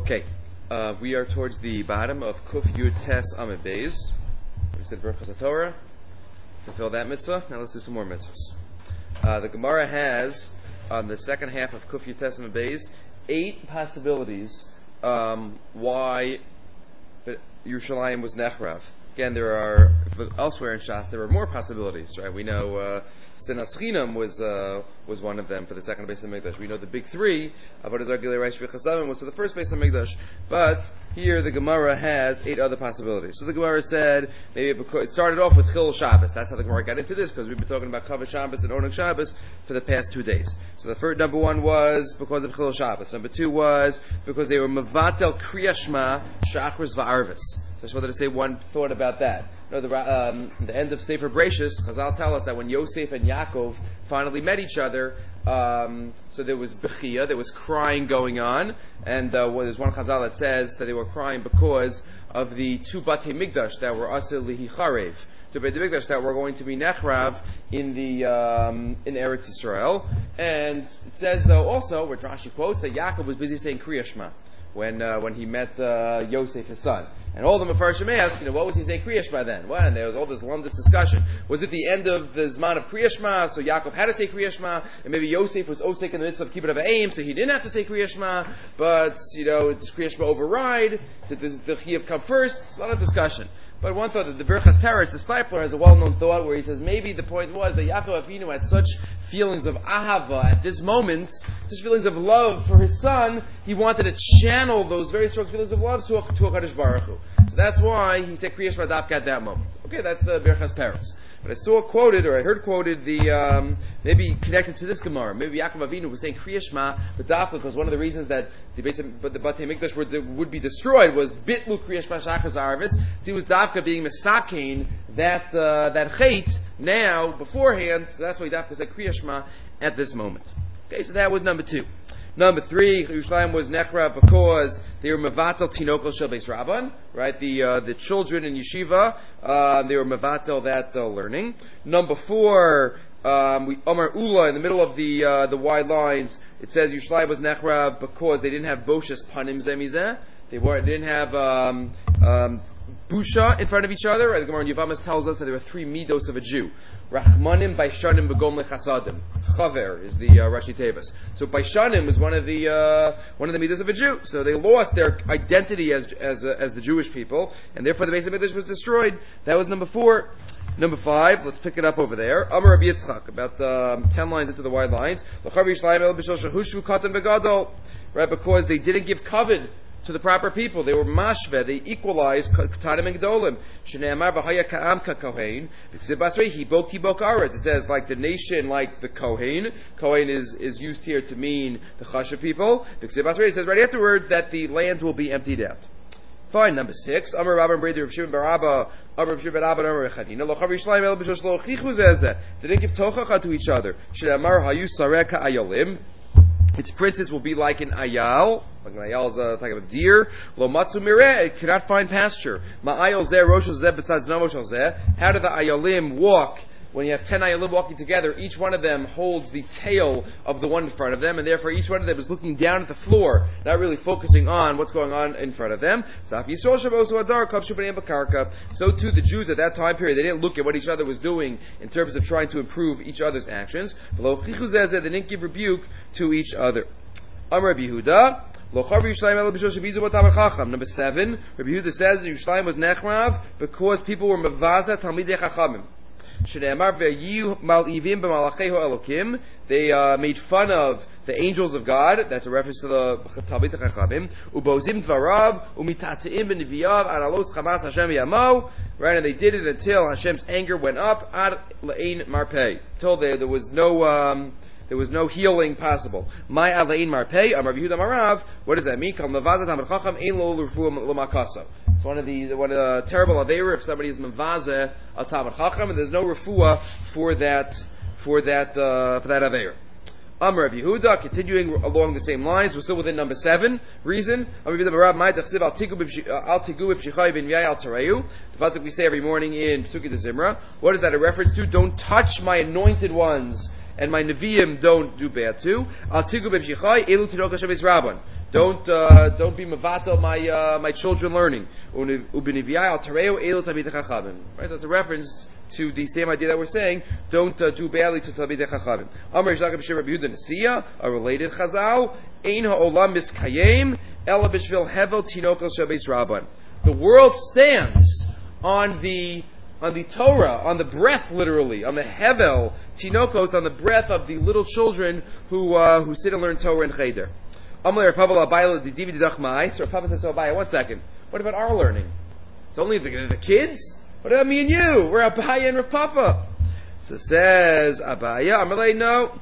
Okay, we are towards the bottom of Kuf Yud Tes Amud Beis. We said Berachas HaTorah. Fulfill that mitzvah. Now let's do some more mitzvahs. The Gemara has, on the second half of Kuf Yud Tes Amud Beis, 8 possibilities why Yerushalayim was Nechrav. Again, there are, elsewhere in Shas, there were more possibilities, right? We know Sinas Chinam was one of them for the second Beis HaMikdash. We know the big 3, Avodah Zarah, Gilui Reish, Vichas Damim, was for the first Beis HaMikdash. But here the Gemara has 8 other possibilities. So the Gemara said, maybe it started off with Chil Shabbos. That's how the Gemara got into this, because we've been talking about Kavod Shabbos and Oneg Shabbos for the past 2 days. So the first, number 1 was because of Chil Shabbos. Number 2 was because they were Mevatel Kriya Shema Shachris Va'arvis. I just wanted to say one thought about that. You know, the end of Sefer Bereshis, Chazal tell us that when Yosef and Yaakov finally met each other, so there was Bechia, there was crying going on, and there's one Chazal that says that they were crying because of the 2 Batei Migdash that were Aseh Lihi Charev, 2 Batei Migdash that were going to be Nechrav in Eretz Yisrael. And it says, though, also, where Rashi quotes, that Yaakov was busy saying Kriya Shema when he met Yosef, his son. And all the Mefarshim ask, what was he saying Kriya Shema then? Well, and there was all this long discussion. Was it the end of the Zman of Kriya Shema, so Yaakov had to say Kriya Shema, and maybe Yosef was Osek in the midst of Kibbutz Avayim, so he didn't have to say Kriya Shema, but, it's Kriya Shema override? Did the Chiyuv come first? It's a lot of discussion. But one thought that the Birchas Peretz, the Stipler, has a well-known thought where he says maybe the point was that Yaakov Avinu had such feelings of ahava at this moment, such feelings of love for his son, he wanted to channel those very strong feelings of love to a Kadosh Baruch Hu. So that's why he said Kriya Shema Dafka at that moment. Okay, that's the Birchas Peretz. But I saw quoted, or I heard quoted, maybe connected to this Gemara. Maybe Yaakov Avinu was saying Kriya Shema Dafka because one of the reasons that the Batei Mikdash would be destroyed was Bitlu Kriya Shema Shachas Arvis. So he was Dafka being Mesakein that Chait now beforehand. So that's why Dafka said Kriya Shema at this moment. Okay, so that was number 2. Number 3, Yerushalayim was Nechrav because they were Mevatel Tinokol Shel Beis Rabban, right? The children in yeshiva, they were Mevatel that learning. Number 4, Omar Ula in the middle of the wide lines. It says Yerushalayim was Nechrav because they didn't have Boshes Panim Zemizeh. They didn't have Busha in front of each other. The Gemara in Yevamos tells us that there were 3 midos of a Jew. Rachmanim, Baishanim, Begom Lechasadim. Chaver is the Rashi Tevis. So Baishanim is one of the midos of a Jew. So they lost their identity as the Jewish people, and therefore the Beis HaMikdash was destroyed. That was number 4. Number 5, let's pick it up over there. Amar Rabbi Yitzchak, about 10 lines into the wide lines. Right, because they didn't give kavod to the proper people. They were mashve, they equalized Ketanim and Gedolim. Shneamar v'haya ka'am ka'kohen, v'ksiv basrei hibok tibok aretz. It says, like the nation, like the Kohen. Kohen is used here to mean the Chashav people. V'ksiv basrei, it says right afterwards that the land will be emptied out. Fine, number 6. Amar Rabban Breder Rav Shimon bar Abba, Amar Rav Shimon bar Abba, Amar Rechanina, Lo Chav Yishlayim El B'shosh Lo Chichu Zezeh. They didn't give tochacha to each other. Shneamar hayu sareh ka'ayolim. Its princes will be like an ayal. Like an ayal is a type of deer. Lo matzu mireh, it cannot find pasture. Ma'ayal zeh, rosh zeh, b'tzad zno rosh zeh. How do the ayalim walk? When you have 10 ayalim walking together, each one of them holds the tail of the one in front of them, and therefore each one of them is looking down at the floor, not really focusing on what's going on in front of them. So too the Jews at that time period, they didn't look at what each other was doing in terms of trying to improve each other's actions. They didn't give rebuke to each other. Amar Rabbi Yehuda. Number 7, Rabbi Yehuda says that Yerushalayim was Nechrav because people were Mavaza Talmidei Chachamim. They made fun of the angels of God. That's a reference to the Talmidei Chachamim. Ubozim dvarav umitateim b'neviyav analos chamas Hashem yamo. Right, and they did it until Hashem's anger went up ad le'ein marpei. Till there was no healing possible. My alein marpei, Amar Yehuda Marav. What does that mean? Kal mavazat hamad chacham ein lo l'refuah l'makaso. It's one of the terrible aveira if somebody is mavazeh a talmid chacham and there's no refuah for that aveira. Amar Rabbi Yehuda, continuing along the same lines, we're still within number 7. Reason, Amar Rabbi Yehuda Marav ma'id al tigu b'pshichai ben yai al tareyu. The pasuk we say every morning in Pesukei de Zimra. What is that a reference to? Don't touch my anointed ones. And my Nevi'im don't do bad too. Don't be mavato my children learning. Right, so it's a reference to the same idea that we're saying. Don't do badly to Talmidei Chachamim. Amar Yishlach B'Shem Rabbi Yehuda Nesiya, a related Chazal. Ein ha'olam miskayem ela b'shvil hevel tinokos shabeis rabban. The world stands on the Torah, on the breath, literally, on the hevel tinokos, on the breath of the little children who sit and learn Torah in Cheder. Amar Papa Abayla Didivi Didach Mai. So Papa says to Abaya, 1 second. What about our learning? It's only the kids. What about me and you? We're Abaya and Papa. So says Abaya, Amalei, no.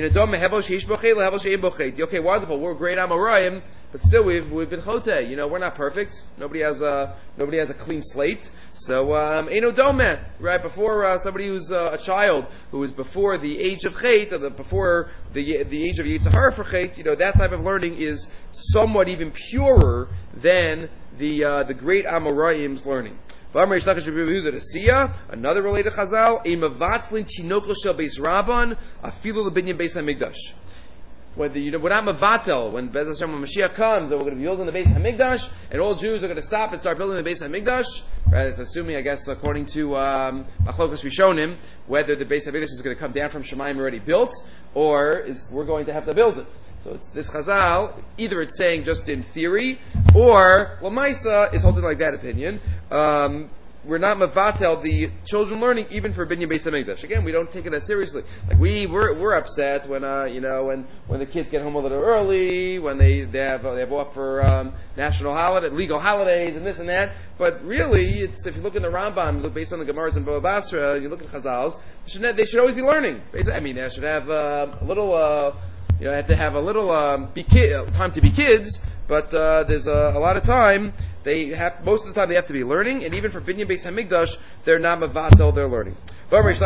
Okay, wonderful. We're great Amoraim, but still we've been chote. We're not perfect. Nobody has a clean slate. So Eino Dome, right before somebody who's a child who is before the age of chait, or before the age of Yitzhahar for chait, that type of learning is somewhat even purer than the great Amoraim's learning. Another related chazal, a mavatzlin tinokos shel beis rabban afilu lebinyan beis hamikdash. Whether we're not mavatel when Be'ez Hashem when Mashiach comes and we're going to be building the Beis Hamikdash and all Jews are going to stop and start building the Beis Hamikdash. Right? It's assuming, I guess, according to Machlokas Rishonim, whether the Beis Hamikdash is going to come down from Shemayim already built or we're going to have to build it. So it's this chazal. Either it's saying just in theory, or Lamaisa is holding like that opinion. We're not mavatel the children learning even for binyan beis hamikdash. Again, we don't take it as seriously. Like we're upset when when the kids get home a little early, when they have off for national holiday, legal holidays, and this and that. But really, it's if you look in the Rambam, look based on the Gemaras and Bava Basra, you look at Chazals, they should always be learning. They should have a little. Have to have a little time to be kids, but there's a lot of time. Most of the time they have to be learning, and even for binyan beis hamikdash, they're not mavatel, they're learning. I have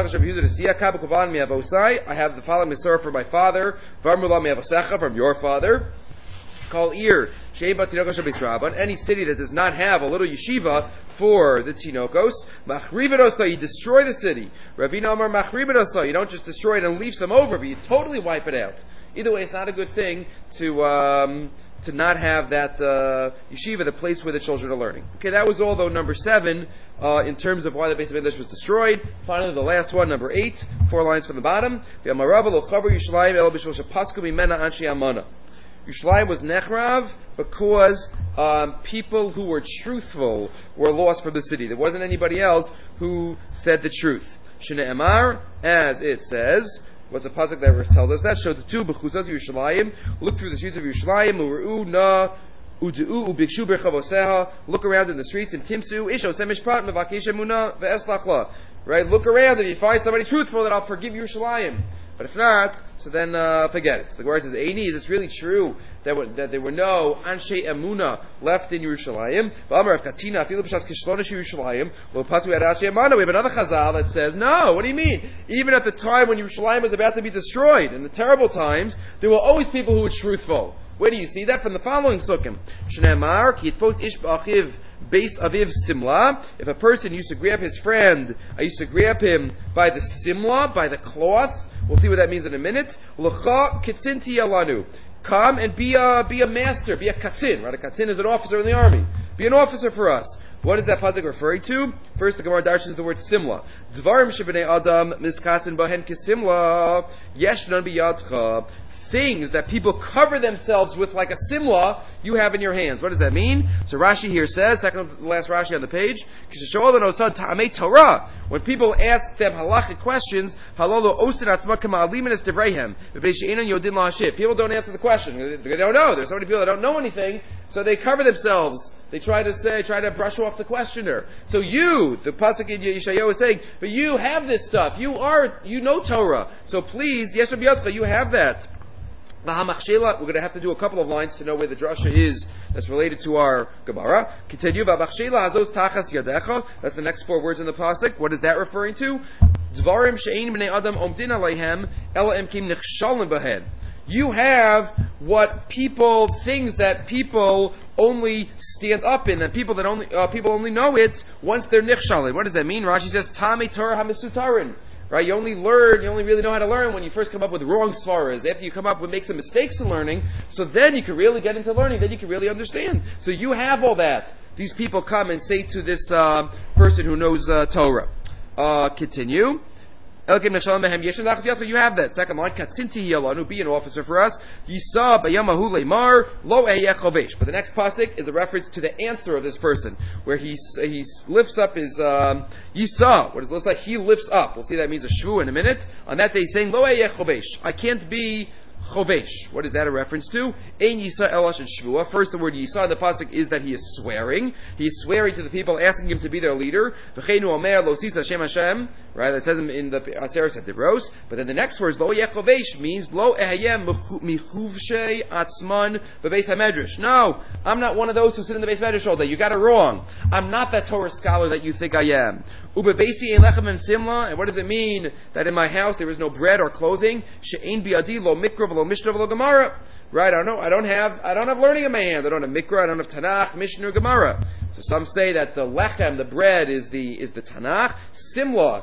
the following Misor for my father, from your father. Call ear, any city that does not have a little yeshiva for the tinokos, you destroy the city. Ravina Amar machribet, you don't just destroy it and leave some over, but you totally wipe it out. Either way, it's not a good thing to not have that yeshiva, the place where the children are learning. Okay, that was all, though, number 7, in terms of why the Beis Hamikdash was destroyed. Finally, the last one, number 8, 4 lines from the bottom. Yushalayim was nechrav because people who were truthful were lost from the city. There wasn't anybody else who said the truth. Shne'emar, as it says, what's a pasuk that tells us that? Show the two b'chuzas Yushalayim. Look through the streets of Yushalayim. U'ru na u'du u'bikshu b'chavoseha. Look around in the streets and timsu isho semishpat mevakesh emuna ve'eslachla. Right? Look around. If you find somebody truthful, then I'll forgive Yushalayim. But if not, so then forget it. So the Gemara says, Eini, is this really true that there were no Anshe Emuna left in Yerushalayim? We have another chazal that says, no, what do you mean? Even at the time when Yerushalayim was about to be destroyed, in the terrible times, there were always people who were truthful. Where do you see that? From the following sukkim. Shneimar, ki yitpos ish b'achiv Beis Aviv Simla. If a person used to grab his friend, I used to grab him by the Simla, by the cloth. We'll see what that means in a minute. L'cha kitzinti alanu. Come and be a master, be a katzin. Right? A katzin is an officer in the army. Be an officer for us. What is that pasuk referring to? First, the Gemara darshans the word simla. Dvarim shebnei adam miskasin bahen kisimla yeshnan biyadcha. Things that people cover themselves with like a simla, you have in your hands. What does that mean? So Rashi here says, second to the last Rashi on the page, when people ask them halachic questions, people don't answer the question. They don't know. There's so many people that don't know anything, so they cover themselves. They try to brush off the questioner. So the pasuk in Yeshayahu is saying, but you have this stuff. You know Torah. So please, Yesh B'yadcha, you have that. We're going to have to do a couple of lines to know where the drasha is that's related to our Gemara. Continue. That's the next 4 words in the pasuk. What is that referring to? You have things that people only stand up in, and people only know it once they're nichshalim. What does that mean? Rashi says, Tamei Torah HaMesutarin. Right? You only really know how to learn when you first come up with wrong svaras. After you come up with make some mistakes in learning, so then you can really get into learning, then you can really understand. So you have all that. These people come and say to this person who knows Torah. Continue. You have that. Second line, Katzinti Yalanu, be an officer for us. Yisa Bayamahu Lemar, Lo Chovesh. But the next pasuk is a reference to the answer of this person, where he lifts up his Yisa. What does it look like? He lifts up. We'll see that means a shvu in a minute. On that day, he's saying, Lo Chovesh. I can't be Chovesh. What is that a reference to? Ein Yisa Elash and Shvua. First, the word Yisa in the pasuk is that he is swearing. He is swearing to the people, asking him to be their leader. V'cheinu Omer Lo Sisa Hashem Hashem. Right, that says in the Aseres at Divros. But then the next words, Lo Yechovesh, means Lo Ehayem Michuvshei Atzman Bebeis HaMedrash. No, I'm not one of those who sit in the Beis Medrash all day. You got it wrong. I'm not that Torah scholar that you think I am. Ubebeisi Ein Lechem and Simla. And what does it mean that in my house there is no bread or clothing? She'ein biadi lo mikra v'lo mishnah v'lo gemara. Right, I don't have learning in my hand. I don't have mikra, I don't have Tanakh, Mishnah, or Gemara. So some say that the lechem, the bread, is the Tanakh. Simla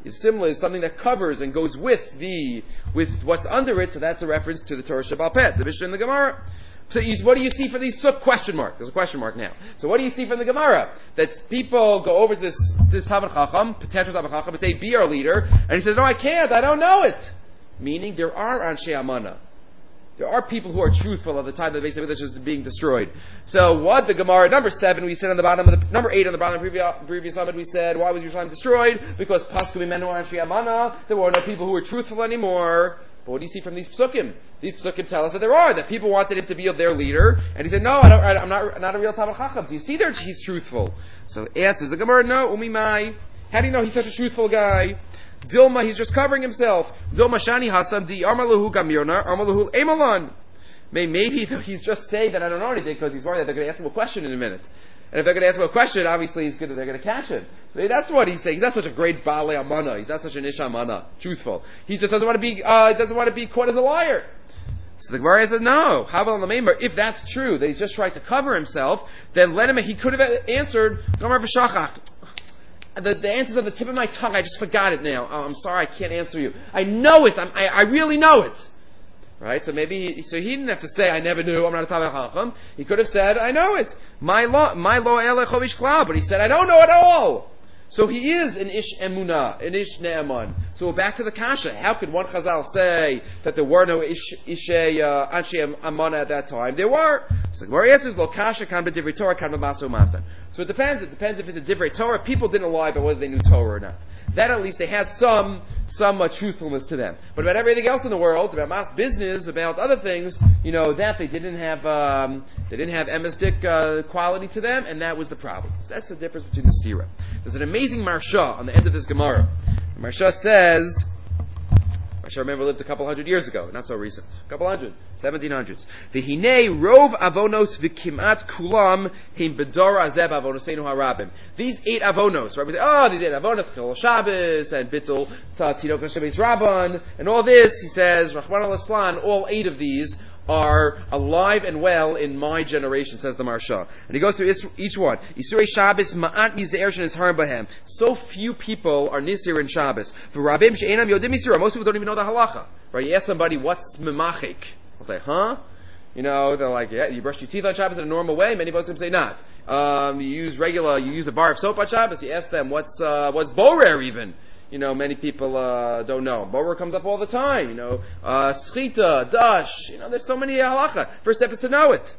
is something that covers and goes with what's under it, so that's a reference to the Torah Shabbal Pet, the Mishnah and the Gemara. So what do you see for these question mark? There's a question mark now. So what do you see from the Gemara? That people go over to this Talmid Chacham, potential Talmid Chacham, and say, be our leader. And he says, no, I can't, I don't know it. Meaning there are Anshe Amana. There are people who are truthful at the time that the Beis Hamikdash is being destroyed. So what the Gemara, number 7, we said on the bottom of the, number 8 on the bottom of the previous summit, we said, why was Yerushalayim destroyed? Because Pasku Mimenu Anshe Amana, there were no people who were truthful anymore. But what do you see from these psukim? These psukim tell us that people wanted him to be their leader, and he said, no, I'm not a real Talmid Chacham. So you see there, he's truthful. So answers the Gemara, no, Umimai. How do you know he's such a truthful guy? Dilma, he's just covering himself. Dilma Shani Hasam Di Armalahu Gamirna, Armalahu Emalan. Maybe he's just saying that I don't know anything because he's worried that they're going to ask him a question in a minute. And if they're going to ask him a question, obviously they're going to catch him. So maybe that's what he's saying. He's not such a great Baalei Amana. He's not such an Ish Amana. Truthful. He just doesn't want to be caught as a liar. So the Gemara says, no. Havel on the if that's true, that he's just trying to cover himself, then let him, he could have answered, Gomer V'shachach. The answer's on the tip of my tongue. I just forgot it now. Oh, I'm sorry, I can't answer you. I know it. I really know it. Right? So he didn't have to say, I never knew, I'm not a Talmid Chacham. He could have said, I know it. My law ele chovish klal. But he said, I don't know it all. So he is an Ish Emunah, an Ish Ne'eman. So we're back to the Kasha. How could one Chazal say that there were no Anshe Amana at that time? There were. So the Gemara answers, Lo Kasha kan b'divrei Torah kan b'maso matan. So it depends. It depends if it's a divrei Torah. People didn't lie about whether they knew Torah or not. That at least they had some truthfulness to them. But about everything else in the world, about mass business, about other things, that they didn't have emistic quality to them, and that was the problem. So that's the difference between the stira. There's an amazing Marsha on the end of this Gemara. The Marsha says, I remember lived a couple hundred years ago, not so recent. A couple hundred, 1700s. V'hinei rov avonos v'kimat kulam him bedor azeb avonoseinu harabim. These 8 avonos, right? We say, these 8 avonos, Chilul Shabbos, and Bittul Tinok Hashemes Rabban, and all this, he says, Rachman al-Islan, all 8 of these are alive and well in my generation, says the Marsha. And he goes through each one. Isurei Shabbos ma'at mizeir shenis harim bahem. So few people are nisir in Shabbos. V'rabim she'enam yodim misira. Most people don't even know the halacha. Right? You ask somebody, what's memachik? I'll say, huh? They're like, yeah, you brush your teeth on Shabbos in a normal way. Many folks say not. You use a bar of soap on Shabbos. You ask them, what's borer even? Many people don't know. Borer comes up all the time. Schita, dash. There's so many halacha. First step is to know it.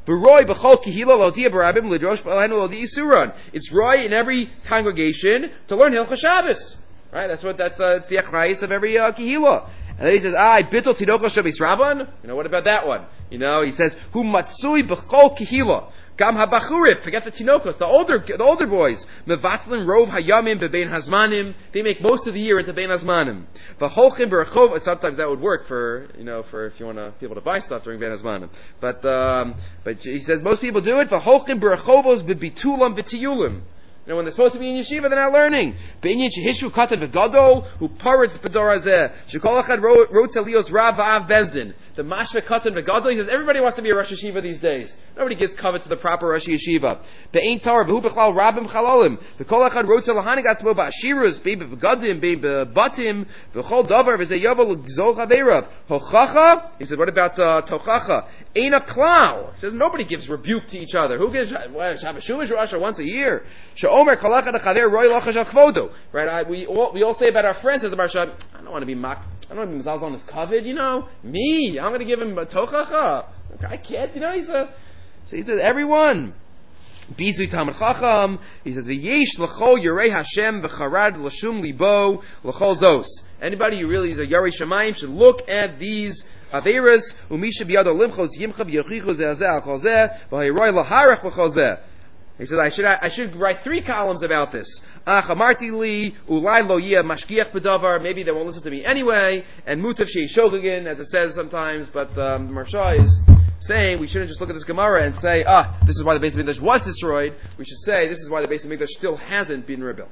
It's roy in every congregation to learn Hilchos Shabbos. Right? It's the achrayus of every kehila. And then he says, bittul tinok Hashemes Rabban. What about that one? He says, hu matsui b'chol kehila. Gam habachurim, forget the tinokos, the older boys. Mevatlin rov hayamim bebein hazmanim. They make most of the year into bein hazmanim. V'holchim b'rechov. Sometimes that would work for if you want people to buy stuff during bein hazmanim. But he says most people do it. V'holchim b'rechovos b'bitulam v'tiyulim. When they're supposed to be in yeshiva, they're not learning. Beinyan shehishu katan v'gadol who parrots b'dor hazeh shekol echad wrote lios rav v'av bezdin. The mashve katan v'gadol. He says everybody wants to be a Rosh Yeshiva these days. Nobody gives covet to the proper Rosh Yeshiva. Be'ein tar v'hu b'chlal rabim chalalim. V'kol echad wrote lahani gatzmo ba'ashirus be'begadim be'batim v'chol davar v'zeh yavel gzol chaverav hochacha. He said, what about tochacha? Ain't a klal. He says nobody gives rebuke to each other. Who gives Shabbos Shumash Rosh once a year? She'omer kalacha dechaver roy lachash kvodo. Right? We all say about our friends, says the Maharsha, I don't want to be mocked. I don't want to be mizalz on his kavod. Me. I'm going to give him a tochacha. I can't. So he says everyone. Bizui Talmud Chacham. He says v'yesh l'chol yorei Hashem v'charad l'shum libo l'chol zos. Anybody who really is a Yarei Shamayim should look at these Averas, umisha biyado limchos yimcha b'yochichu ze'azeh al-chol v'hayroi laharach b'chol. He says, I should write 3 columns about this. Amarti li, ulai lo yeh mashgiach b'davar, maybe they won't listen to me anyway, and mutav she'ishogagin, as it says sometimes, but Maharsha is saying we shouldn't just look at this Gemara and say, this is why the Beis Hamikdash was destroyed. We should say, this is why the Beis Hamikdash still hasn't been rebuilt.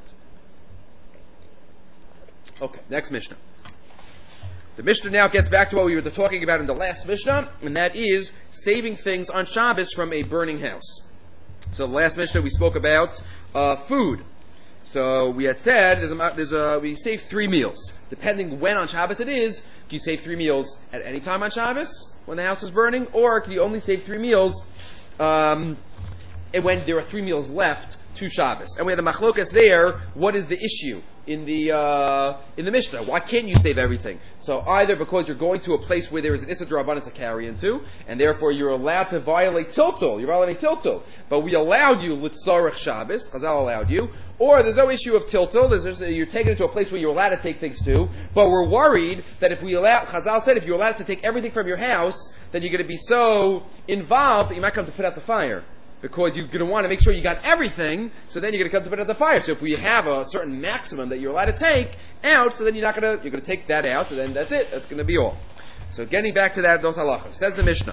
Okay, next Mishnah. The Mishnah now gets back to what we were talking about in the last Mishnah, and that is saving things on Shabbos from a burning house. So the last Mishnah we spoke about food. So we had said we save 3 meals. Depending when on Shabbos it is, can you save 3 meals at any time on Shabbos when the house is burning, or can you only save 3 meals when there are 3 meals left to Shabbos? And we had a machlokas there. What is the issue in the Mishnah? Why can't you save everything? So either because you're going to a place where there is an Issa D'Rabbanan to carry into, and therefore you're allowed to violate tiltul. You're violating tiltul. But we allowed you Litzarech Shabbos. Chazal allowed you. Or there's no issue of tiltul. You're taken into a place where you're allowed to take things to. But we're worried that Chazal said if you're allowed to take everything from your house, then you're going to be so involved that you might come to put out the fire. Because you're going to want to make sure you got everything, so then you're going to come to put out the fire. So if we have a certain maximum that you're allowed to take out, so then you're going to take that out, and then that's it. That's going to be all. So getting back to that, those halachas. Says the Mishnah.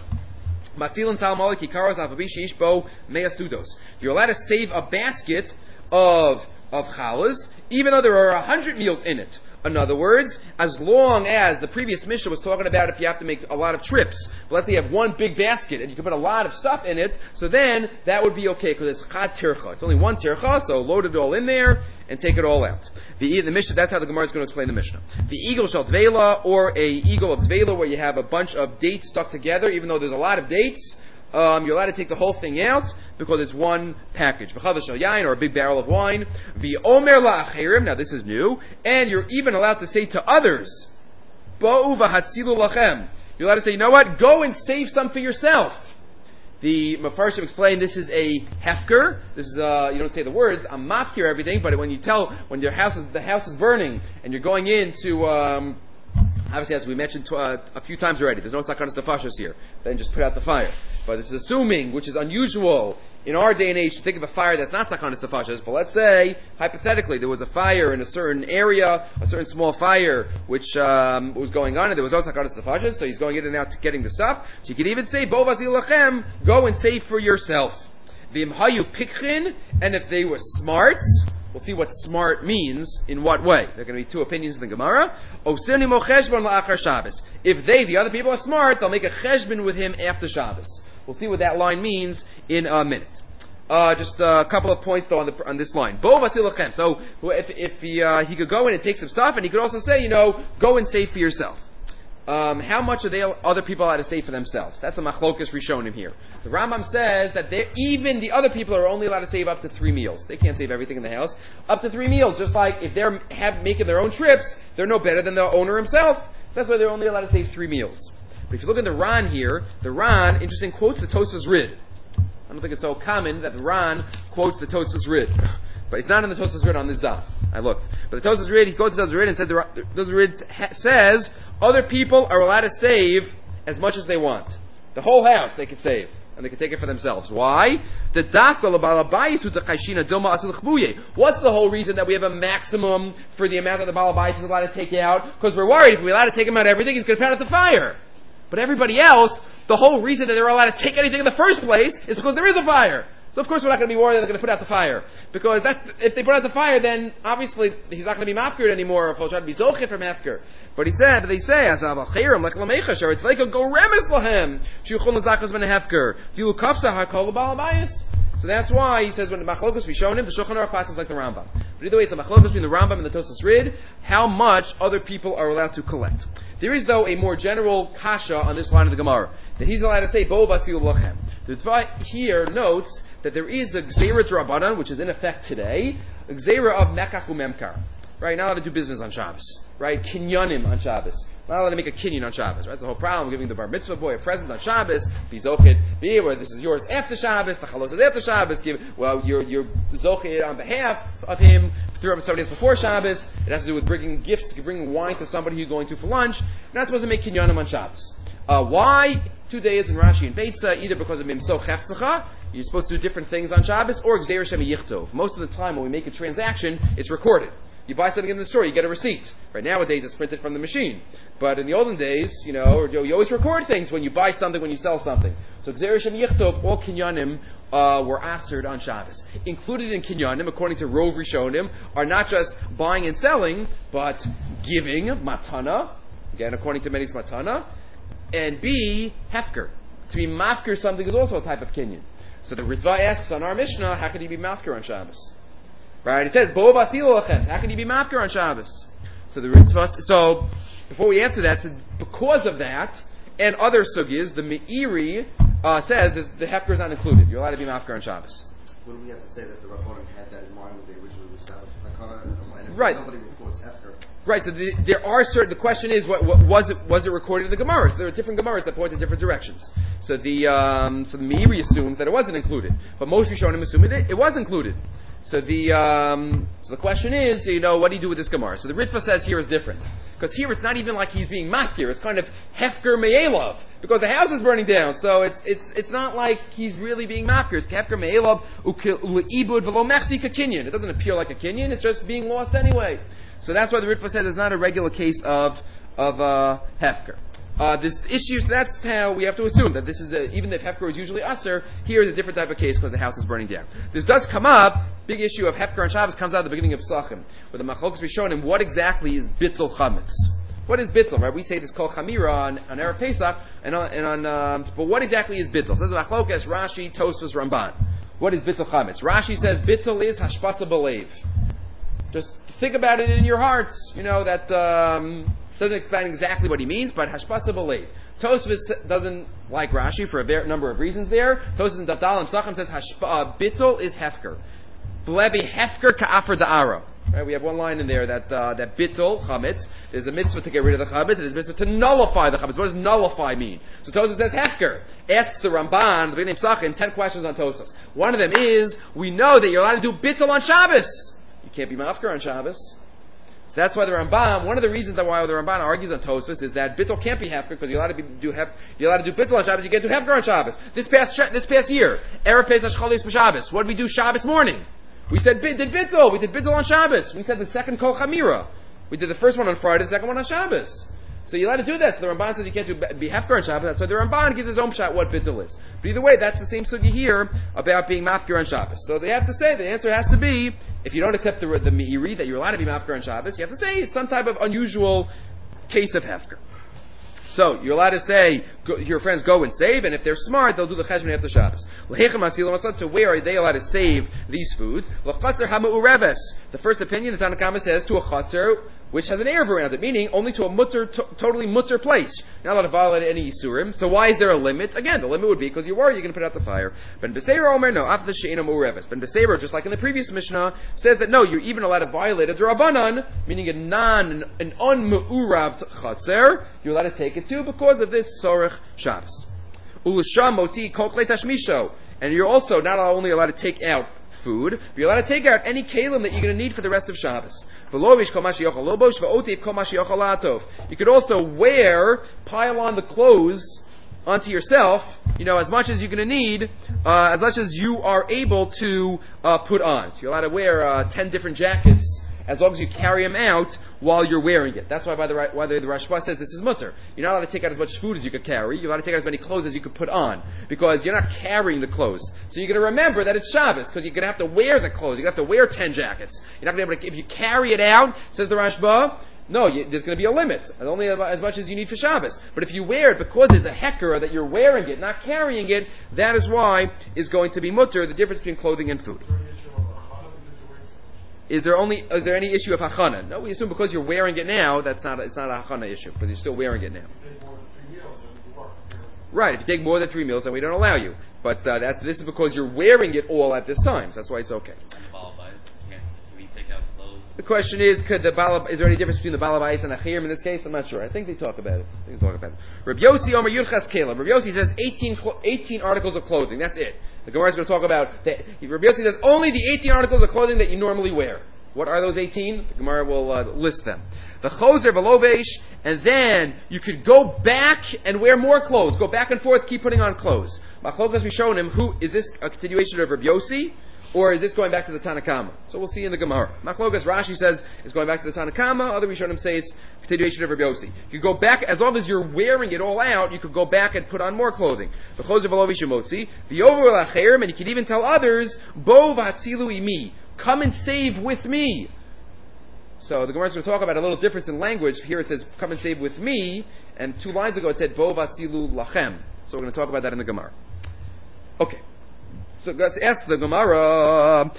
You're allowed to save a basket of challahs, even though there are 100 meals in it. In other words, as long as the previous Mishnah was talking about if you have to make a lot of trips, but let's say you have one big basket and you can put a lot of stuff in it, so then that would be okay because it's chad tircha. It's only 1 tircha, so load it all in there and take it all out. The Mishnah, that's how the Gemara is going to explain the Mishnah. The eagle shall dvela, or a eagle of dvela, where you have a bunch of dates stuck together, even though there's a lot of dates. You're allowed to take the whole thing out because it's one package. V'chadash shel yain, or a big barrel of wine. V'omer la'acherim, now this is new, and you're even allowed to say to others, Bo'u v'hatzilu lachem. You're allowed to say, you know what, go and save some for yourself. The Mefarshim explained this is a hefker. This is you don't say the words, I'm mafkir everything, but when the house is burning and you're going into obviously, as we mentioned a few times already, there's no sakanas nefashos here. Then just put out the fire. But this is assuming, which is unusual in our day and age, to think of a fire that's not sakanas nefashos. But let's say, hypothetically, there was a fire in a certain area, a certain small fire, which was going on, and there was no sakanas nefashos. So he's going in and out getting the stuff. So you could even say, Bo vazil lachem, go and save for yourself. V'im hayu pikchin, and if they were smart. We'll see what smart means in what way. There are going to be 2 opinions in the Gemara. If they, the other people, are smart, they'll make a cheshbon with him after Shabbos. We'll see what that line means in a minute. Just a couple of points though on this line. Bo vasil lachem. So if he could go in and take some stuff, and he could also say, go and save for yourself. How much are other people allowed to save for themselves? That's a machlokas rishonim here. The Rambam says that even the other people are only allowed to save up to 3 meals. They can't save everything in the house. Up to 3 meals, just like if they're making their own trips, they're no better than the owner himself. So that's why they're only allowed to save 3 meals. But if you look at the Ran here, the Ran, interesting, quotes the Tosfos Rid. I don't think it's so common that the Ran quotes the Tosfos Rid. But it's not in the Tosfos Rid on this daf. I looked. But the Tosfos Rid, he quotes the Tosfos Rid and said the Tosfos Rid says other people are allowed to save as much as they want. The whole house they could save. And they can take it for themselves. Why? What's the whole reason that we have a maximum for the amount that the balabais is allowed to take out? Because we're worried if we're allowed to take him out everything, he's going to put out the fire. But everybody else, the whole reason that they're allowed to take anything in the first place is because there is a fire. So of course we're not going to be worried that they're going to put out the fire. Because if they put out the fire, then obviously he's not going to be mafkir anymore, if he'll try to be zochit from hefker. But they say, Azav al-chayrim, like l'meichasher, it's like a goremis lahem, shiuchon l'zachas ben hefker, dilu kafsa hakol l'balabayis. So that's why he says when the machlokas we shown him, the Shulchan Aruch passes like the Rambam. But either way, it's a machlokas between the Rambam and the Tosas Rid, how much other people are allowed to collect. There is, though, a more general kasha on this line of the Gemara, that he's allowed to say, Bo vasilu lachem. The Tzva here notes that there is a Gzeira D'Rabbanan, which is in effect today, a Gzeira of Mekach u'Memkar. Right, not allowed to do business on Shabbos. Right, kinyanim on Shabbos. Not allowed to make a kinyan on Shabbos. Right, that's the whole problem. Giving the bar mitzvah boy a present on Shabbos. Be zochid. Be where this is yours after Shabbos. The chalos is after Shabbos. You're zochid on behalf of him 7 days before Shabbos. It has to do with bringing gifts, bringing wine to somebody who's going to for lunch. You're not supposed to make kinyanim on Shabbos. Why? 2 days in Rashi and Beitza, either because of Mimso Cheftzacha, you're supposed to do different things on Shabbos, or Gzeir Shem Yichtov. Most of the time when we make a transaction, it's recorded. You buy something in the store, you get a receipt. Right nowadays, it's printed from the machine. But in the olden days, you always record things when you buy something, when you sell something. So Gzeir Shem Yichtov, all kinyanim were asered on Shabbos. Included in kinyanim, according to Rov Rishonim, are not just buying and selling, but giving, matana, again, according to many, it's matana, and B, hefker. To be mafker something is also a type of kinyan. So the Ritva asks on our Mishnah, how can he be mafker on Shabbos? Right? It says, Bo vasilu lachem. How can he be mafker on Shabbos? So the Ritva, so before we answer that, so because of that, and other sugyas, the Meiri says the hefker is not included. You're allowed to be mafker on Shabbos. What do we have to say that the Rabbanim had that in mind when they originally established Hakana, and if right. nobody reports hefker? Right, so there are certain. The question is, what was it recorded in the Gemaras? There are different Gemaras that point in different directions. So the Meiri assumes that it wasn't included, but most Rishonim assume it was included. So the question is, what do you do with this Gemara? So the Ritva says here is different, because here it's not even like he's being mafkir. It's kind of hefker me'elav, because the house is burning down. So it's not like he's really being mafkir. It's hefker me'elav u'le'ibud v'lo mechsi kakinyan. It doesn't appear like a kinyan. It's just being lost anyway. So that's why the Ritva says it's not a regular case of hefker. This issue, so that's how we have to assume that this is even if hefker is usually aser, here is a different type of case because the house is burning down. This does come up. Big issue of hefker on Shabbos comes out at the beginning of Psachim, where the Machlokas we shown him what exactly is bittul chametz. What is bittul? Right, we say this kol chamira on Erev Pesach, but what exactly is bittul? Says Machlokas, Rashi, Tosfos, Ramban. What is bittul chametz? Rashi says bittul is hashpasa b'leiv. Just think about it in your hearts. That doesn't explain exactly what he means, but hashpasa b'leiv. Tosfos doesn't like Rashi for a number of reasons there. Tosfos in Dabdal and Psachim says bittul is hefker. V'lebi hefker ka'afar da'ara. Right, we have one line in there that bittul chametz. There's a mitzvah to get rid of the chametz. There's a mitzvah to nullify the chametz. What does nullify mean? So Tosfos says hefker. Asks the Ramban, the beginning of Psachim, 10 questions on Tosfos. One of them is, we know that you're allowed to do bittul on Shabbos. You can't be mafker on Shabbos. So that's why the Ramban, one of the reasons why the Ramban argues on Tosfos is that bittul can't be hefker because you're allowed to do bittul on Shabbos. You can't do hefker on Shabbos. This past year, Erev Pesach Chalis b'Shabbos. What did we do Shabbos morning? We said did bittul. We did bittul on Shabbos. We said the second kol chamira. We did the first one on Friday, the second one on Shabbos. So you're allowed to do that. So the Ramban says you can't be hefker on Shabbos. That's why the Ramban gives his own shot what bittul is. But either way, that's the same sugi here about being mafker on Shabbos. So they have to say, the answer has to be, if you don't accept the Meiri that you're allowed to be mafker on Shabbos, you have to say it's some type of unusual case of hefker. So you're allowed to say, your friends go and save, and if they're smart, they'll do the cheshbon after Shabbos. To where are they allowed to save these foods? The first opinion, the Tanna Kama says, to a chatzar which has an erev around it, meaning only to a totally mutter place. You're not allowed to violate any isurim. So why is there a limit? Again, the limit would be because you're worried you're going to put out the fire. Ben Beseira Omer, no, after the she'ena mu'ureves. Ben Beseira, just like in the previous Mishnah, says that no, you're even allowed to violate a drabanan, meaning an unmu'urav chatzar. You're allowed to take it too because of this sorech Shabbos. Ulasham moti kokle tashmisho. And you're also not only allowed to take out food, but you're allowed to take out any kalim that you're going to need for the rest of Shabbos. You could also pile on the clothes onto yourself, as much as you're going to need, as much as you are able to put on. So you're allowed to wear 10 different jackets as long as you carry them out while you're wearing it. That's why the Rashba says this is mutter. You're not allowed to take out as much food as you could carry. You're allowed to take out as many clothes as you could put on, because you're not carrying the clothes. So you're going to remember that it's Shabbos, because you're going to have to wear the clothes. You're going to have to wear 10 jackets. You're not going to be able to, if you carry it out, says the Rashba, no, there's going to be a limit. Only as much as you need for Shabbos. But if you wear it because there's a hekara that you're wearing it, not carrying it, that is why is going to be mutter, the difference between clothing and food. Is there any issue of hachana? No, we assume because you're wearing it now, it's not a hachana issue, because you're still wearing it now. Right, if you take more than 3 meals, then we don't allow you. But this is because you're wearing it all at this time, so that's why it's okay. The question is, is there any difference between the balabais and the chirim in this case? I'm not sure. I think they talk about it. Rabbi Yossi Omer Yudchas Kaleb. Rabbi Yossi says 18 articles of clothing. That's it. The Gemara is going to talk about that. Rabbi Yossi says only the 18 articles of clothing that you normally wear. What are those 18? The Gemara will list them. The choser v'lovesh, and then you could go back and wear more clothes. Go back and forth, keep putting on clothes. Machlokas we shown him. Who is this? A continuation of Rabbi Yossi? Or is this going back to the Tanakama? So we'll see in the Gemara. Machlokas Rashi says it's going back to the Tanakama. Other Rishonim say it's continuation of Rabbi Yossi. You go back, as long as you're wearing it all out, you could go back and put on more clothing. The choser v'lo v'shemotzi, the over l'acherim, and you can even tell others, bo v'hatzilu imi, come and save with me. So the Gemara is going to talk about a little difference in language. Here it says, come and save with me, and 2 lines ago it said, bo v'hatzilu lachem. So we're going to talk about that in the Gemara. Okay. So let's ask the Gemara.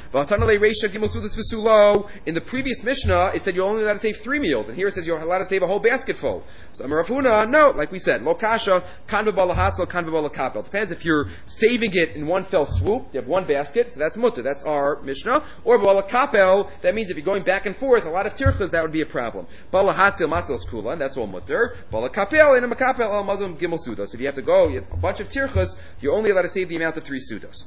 In the previous Mishnah, it said you're only allowed to save 3 meals, and here it says you're allowed to save a whole basket full. So Amarafuna, no, like we said, lo kasha, kan v'bala hatzel, kan v'bala kapel. Depends if you're saving it in one fell swoop. You have one basket, so that's mutter. That's our Mishnah. Or bala kapel, that means if you're going back and forth, a lot of tirchas, that would be a problem. Bala hatzel, matzel skula, and that's all mutter. Bala kapel, and a makapel al mazum gimel sudos. If you have to go, you have a bunch of tirchas, you're only allowed to save the amount of 3 sudos.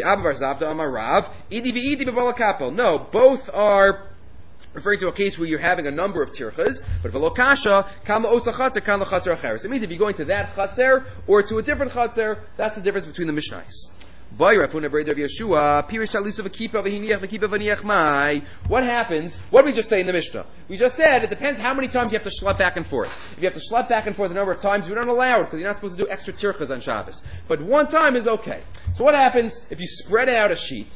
No, both are referring to a case where you're having a number of tirchas, but velokasha kan la'osa chatzer kan la'chatzer acheres. It means if you're going to that chatzer or to a different chatzer, that's the difference between the mishnayos. What happens? What did we just say in the Mishnah? We just said it depends how many times you have to schlep back and forth. If you have to schlep back and forth a number of times, we don't allow it because you're not supposed to do extra tirchas on Shabbos. But one time is okay. So what happens if you spread out a sheet,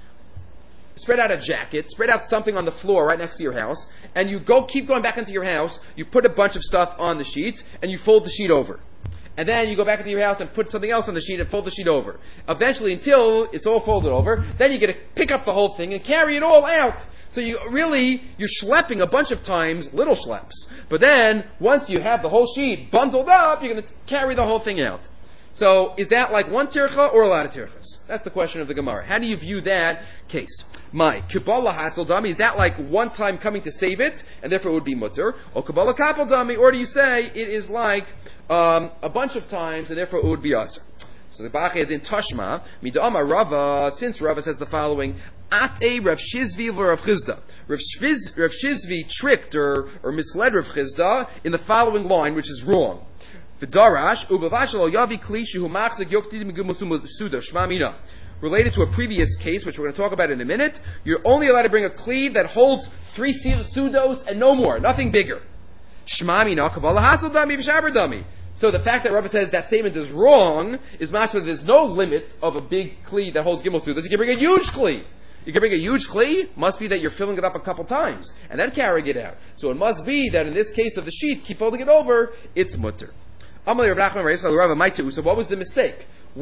spread out a jacket, spread out something on the floor right next to your house, and you keep going back into your house, you put a bunch of stuff on the sheet, and you fold the sheet over. And then you go back into your house and put something else on the sheet and fold the sheet over. Eventually, until it's all folded over, then you get to pick up the whole thing and carry it all out. So you're schlepping a bunch of times, little schleps. But then, once you have the whole sheet bundled up, you're going to carry the whole thing out. So, is that like one tircha or a lot of tirchas? That's the question of the Gemara. How do you view that case? Kabbalah Hatzel Dami, is that like one time coming to save it, and therefore it would be mutter? Or Kabbalah Kapel Dami, or do you say it is like a bunch of times, and therefore it would be aser? So the Bach is in Tashma, Midama Rava, since Rava says the following, Ate Rav Shizvi Rav Chizda. Rav Shizvi tricked or misled Rav Chizda in the following line, which is wrong. V'darash ubavashal yavi kli shehu machzik yoktidim gimosum suda shmamina. Related to a previous case, which we're going to talk about in a minute, you're only allowed to bring a cleave that holds 3 sudos and no more, nothing bigger. Shmamina kabbalah hatzal dami v'shaber dami. So the fact that Rava says that statement is wrong is mashma. There's no limit of a big cleave that holds gimel sudos. You can bring a huge cleave. You can bring a huge kli, must be that you're filling it up a couple times, and then carrying it out. So it must be that in this case of the sheet, keep folding it over, it's mutter. So what was the mistake?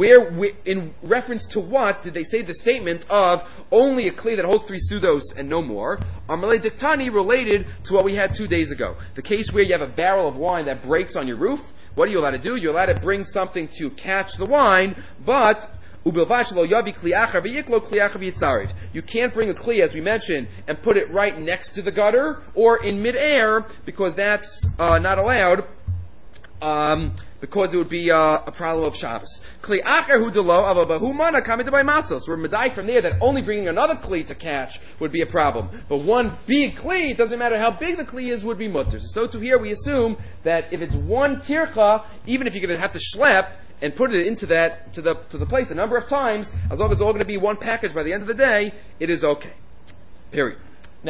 In reference to what did they say the statement of only a kli that holds 3 sudos and no more? Amalei Diktani related to what we had 2 days ago. The case where you have a barrel of wine that breaks on your roof. What are you allowed to do? You're allowed to bring something to catch the wine, but you can't bring a kli, as we mentioned, and put it right next to the gutter or in midair, because that's not allowed. Because it would be a problem of Shabbos. Kli acher hu delo avabahu mana kamid by matzos. So we're medayik from there that only bringing another kli to catch would be a problem. But one big kli, it doesn't matter how big the kli is, would be mutter. So to here we assume that if it's one tircha, even if you're going to have to schlep and put it into that to the place a number of times, as long as it's all going to be one package by the end of the day, it is okay. Period. Next.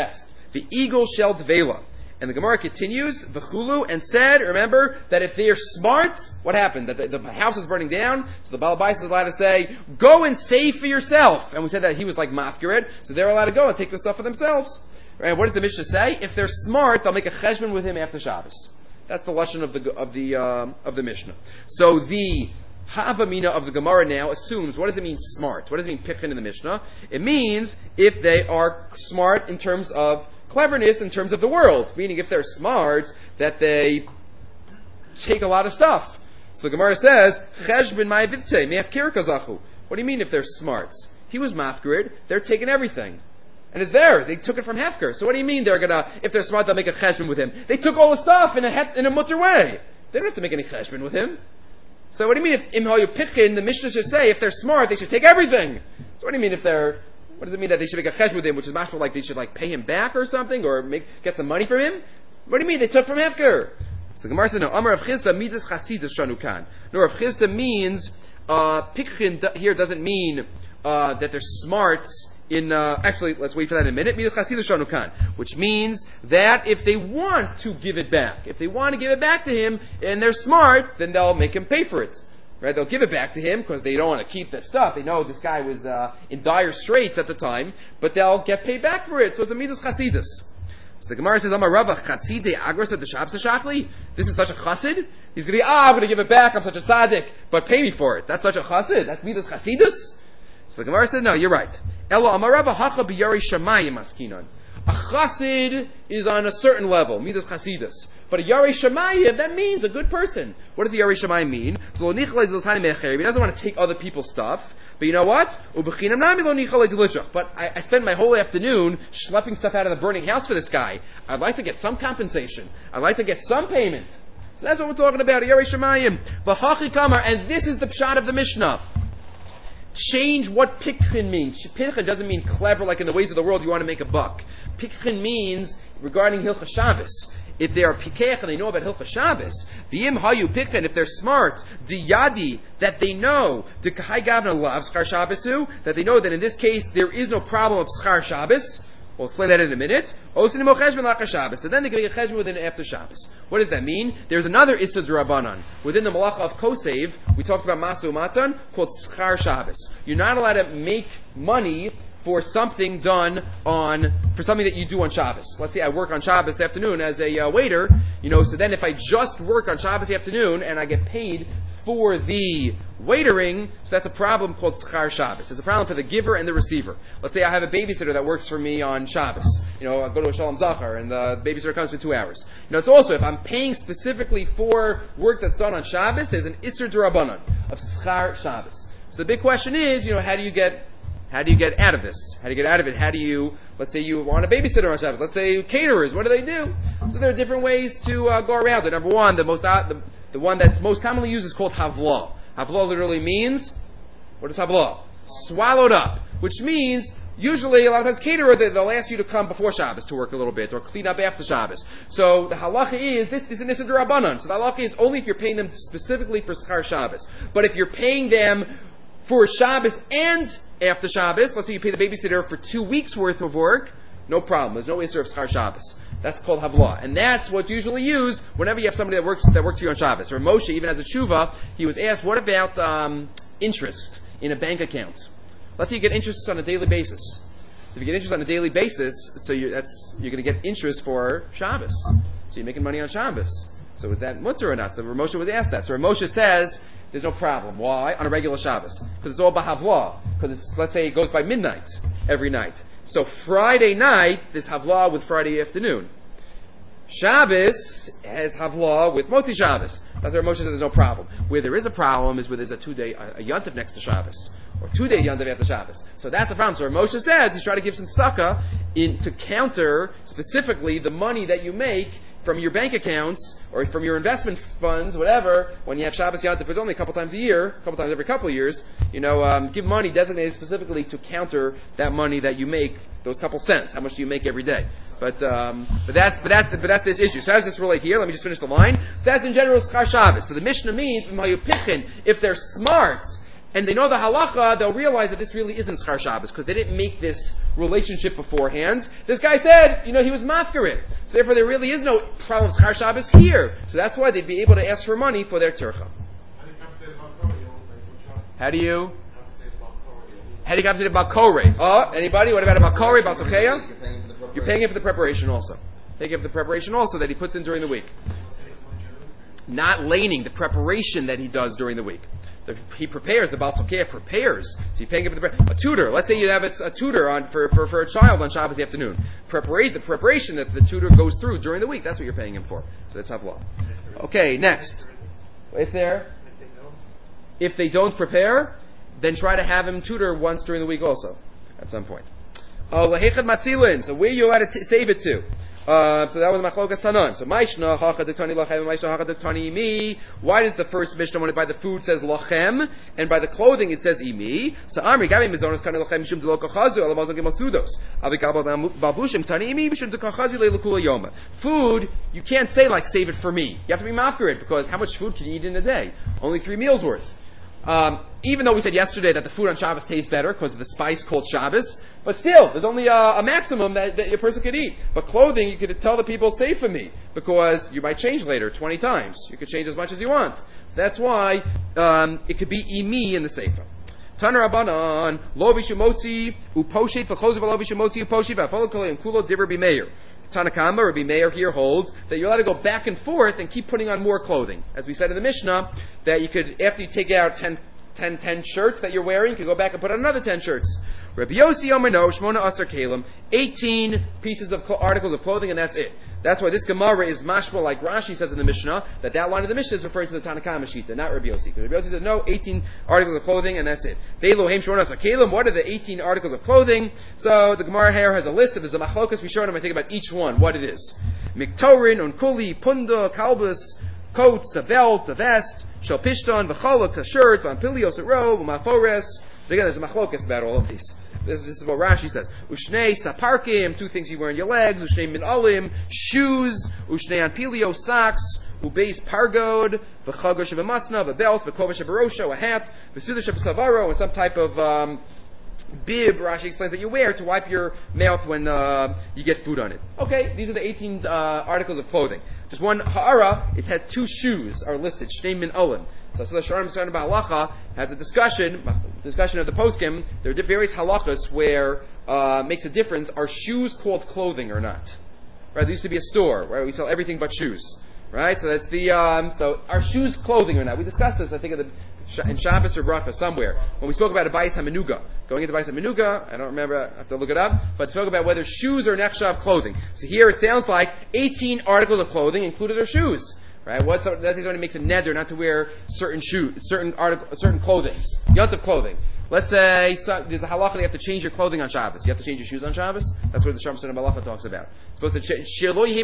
The eagle shall dvela. And the Gemara continues, v'chulu, and said, remember, that if they are smart, what happened? That the house is burning down, so the Baal Bais is allowed to say, go and save for yourself. And we said that he was like mafkirid, so they're allowed to go and take the stuff for themselves. Right? What does the Mishnah say? If they're smart, they'll make a cheshbon with him after Shabbos. That's the lashon of the Mishnah. So the Havamina of the Gemara now assumes, what does it mean smart? What does it mean pikhin in the Mishnah? It means if they are smart in terms of cleverness, in terms of the world. Meaning if they're smart, that they take a lot of stuff. So the Gemara says, Cheshbon ma'avivte, me'afkir kazachu. What do you mean if they're smart? He was mafkirid, they're taking everything. And it's there. They took it from Hefker. So what do you mean they're gonna, if they're smart, they'll make a cheshbon with him? They took all the stuff in a mutter way. They don't have to make any cheshbon with him. So what do you mean if imhayu pikhin, the Mishnah should say, if they're smart, they should take everything? So what do you mean if they're, what does it mean that they should make a cheshbon with him, which is mashma like they should like pay him back or something, or get some money from him? What do you mean they took from Hefker? So the Gemara says, no, Amar of Chisda midas chasidus shanukan. No, Rav Chisda means, pikhin here doesn't mean, that they're smart actually, let's wait for that in a minute. Which means that if they want to give it back, to him, and they're smart, then they'll make him pay for it. Right? They'll give it back to him because they don't want to keep that stuff. They know this guy was in dire straits at the time, but they'll get paid back for it. So it's a midas chasidus. So the Gemara says, "Amar Rabba chaside agras the Shabbos shachli." This is such a chassid. He's going to be, I'm going to give it back. I'm such a tzaddik, but pay me for it. That's such a chassid. That's midas chasidus. So the Gemara says, no, you're right. Ella amarava hacha b'yari shamayim askinon. A chassid is on a certain level, midas chasidus. But a yari shamayim, that means a good person. What does a yari shamayim mean? He doesn't want to take other people's stuff. But you know what? But I spent my whole afternoon schlepping stuff out of the burning house for this guy. I'd like to get some compensation. I'd like to get some payment. So that's what we're talking about, a yari shamayim. V'hachi kamar, and this is the pshat of the Mishnah. Change what pikhin means. Pikhin doesn't mean clever like in the ways of the world you want to make a buck. Pikhin means regarding Hilchas Shabbos. If they are pikech and they know about Hilchas Shabbos, the im hayu pikhin, if they're smart, the yadi, that they know, the kahai gavna lav schar Shabbosu, that they know that in this case there is no problem of schar Shabbos. We'll explain that in a minute. So then they can make a cheshbon within after Shabbos. What does that mean? There's another Issa D'Rabbanan. Within the Malacha of Kosev, we talked about Masu Matan, called Schar Shabbos. You're not allowed to make money for something for something that you do on Shabbos. Let's say I work on Shabbos afternoon as a waiter, so then if I just work on Shabbos afternoon and I get paid for the waitering, so that's a problem called Schar Shabbos. It's a problem for the giver and the receiver. Let's say I have a babysitter that works for me on Shabbos. I'll go to a Shalom Zachar and the babysitter comes for 2 hours. It's also, if I'm paying specifically for work that's done on Shabbos, there's an Isser D'Rabbanan of Schar Shabbos. So the big question is, how do you get out of this? How do you get out of it? Let's say you want a babysitter on Shabbos. Let's say caterers, what do? So there are different ways to go around it. Number one, the one that's most commonly used is called havlah. Havlah literally means, what is havlah? Swallowed up. Which means, usually, a lot of times caterer, they'll ask you to come before Shabbos to work a little bit, or clean up after Shabbos. So the halacha is, this is an Issa D'Rabbanan. So the halacha is only if you're paying them specifically for Schar Shabbos. But if you're paying them for Shabbos and after Shabbos, let's say you pay the babysitter for 2 weeks worth of work, no problem. There's no Isser of Schar Shabbos. That's called Havlah. And that's what's usually used whenever you have somebody that works for you on Shabbos. Or Moshe, even as a tshuva, he was asked, what about interest in a bank account? Let's say you get interest on a daily basis. So if you get interest on a daily basis, so you're going to get interest for Shabbos. So you're making money on Shabbos. So is that mutter or not? So Rav Moshe was asked that. So Rav Moshe says, there's no problem. Why? On a regular Shabbos. Because it's all Bahavlah. Because let's say it goes by midnight every night. So Friday night, there's Havlah with Friday afternoon. Shabbos has Havlah with Motzi Shabbos. That's where Moshe said there's no problem. Where there is a problem is where there's a 2-day, a Yontif next to Shabbos. Or 2-day Yontif after Shabbos. So that's a problem. So Moshe says he's trying to give some tzedakah to counter specifically the money that you make from your bank accounts or from your investment funds, whatever, when you have Shabbos Yontif, it's only a couple times a year, a couple times every couple of years, give money designated specifically to counter that money that you make, those couple cents. How much do you make every day? But that's this issue. So how does this relate here? Let me just finish the line. So that's in general Schar Shabbos. So the Mishnah means if they're smart and they know the halacha, they'll realize that this really isn't Schar Shabbos, because they didn't make this relationship beforehand. This guy said, he was mafkarit. So therefore there really is no problem of Schar Shabbos here. So that's why they'd be able to ask for money for their tircha. How do you compensate about Koreh? Anybody? What about Koreh, about Tokeya? You're paying him for the preparation also. Paying him for the preparation also that he puts in during the week. Not laning, the preparation that he does during the week. He prepares, the Baal Tokeya prepares. So you're paying him for a tutor. Let's say you have a tutor for a child on Shabbos afternoon. The preparation that the tutor goes through during the week, that's what you're paying him for. So that's Havlah. Okay, next. If they don't prepare, then try to have him tutor once during the week also, at some point. Lahechad matzilin. So where you allowed to save it to? So that was machlokas tanan. So Maishna hacha dektani lachem, Maishna hacha dektani imi. Why does the first Mishnah, when it by the food says lachem, and by the clothing it says imi? So Amri gabi mizonos kani lachem shum delok kachazu alamazon gemasudos. Avigabal babushim tani imi b'shum dekachazi leilukula yoma. Food, you can't say like save it for me. You have to be mafkarid, because how much food can you eat in a day? Only 3 meals worth. Even though we said yesterday that the food on Shabbos tastes better because of the spice called Shabbos, but still, there's only a maximum that a person could eat. But clothing, you could tell the people, save for me, because you might change later 20 times. You could change as much as you want. So that's why it could be imi in the Sefer. Taner Rabbanan, lo bishumotzi uposhet v'chozer v'lo bishumotzi uposhet v'afol kolayim kulo diver b'meir. Tanakama, Rabbi Meir here holds that you're allowed to go back and forth and keep putting on more clothing. As we said in the Mishnah, that you could, after you take out 10 shirts that you're wearing, you could go back and put on another 10 shirts. Rabbi Yossi Omer no, Shmona Asar Kalim, 18 pieces of articles of clothing, and that's it. That's why this Gemara is mashma, like Rashi says in the Mishnah, that line of the Mishnah is referring to the Tanakama Shita, not Rabbi Yossi. Because Rabbi Yossi said, no, 18 articles of clothing, and that's it. Ve'elohim Shmona Asar Kalim, what are the 18 articles of clothing? So the Gemara here has a list, and there's a machlokas Rishonim, I think, about each one, what it is. Miktorin, Unkuli, Punda, Kalbus, coats, a belt, a vest, Shalpishton, V'chalak, a shirt, Vampilios, a robe, Mafores. Again, there's a machlokas about all of these. This is what Rashi says. Ushnei saparkim, 2 things you wear on your legs. Ushnei min olim, shoes. Ushnei anpilio, socks. Ubeis pargod, v'chago shebemasna, a belt, v'kova sheberosho, a hat, v'suda shebesavaro, and some type of bib. Rashi explains that you wear to wipe your mouth when you get food on it. Okay, these are the 18 articles of clothing. Just one ha'ara, it had 2 shoes are listed. Shnei min olim. So the Sharm Sharm Halacha has a discussion of the poskim. There are various halachas where makes a difference. Are shoes called clothing or not? Right? There used to be a store where we sell everything but shoes. Right? So that's the so are shoes clothing or not? We discussed this, I think, in Shabbos or Bracha somewhere when we spoke about a Bayis HaMenuga. Going into Bayis HaMenuga, I don't remember. I have to look it up. But spoke about whether shoes are nechshav clothing. So here it sounds like 18 articles of clothing included are shoes. Right? That's when it makes a neder not to wear certain shoes, certain clothing, yontif clothing. Let's say there's a halacha that you have to change your clothing on Shabbos. You have to change your shoes on Shabbos. That's what the Sharm Sharm Halacha talks about. It's supposed to change.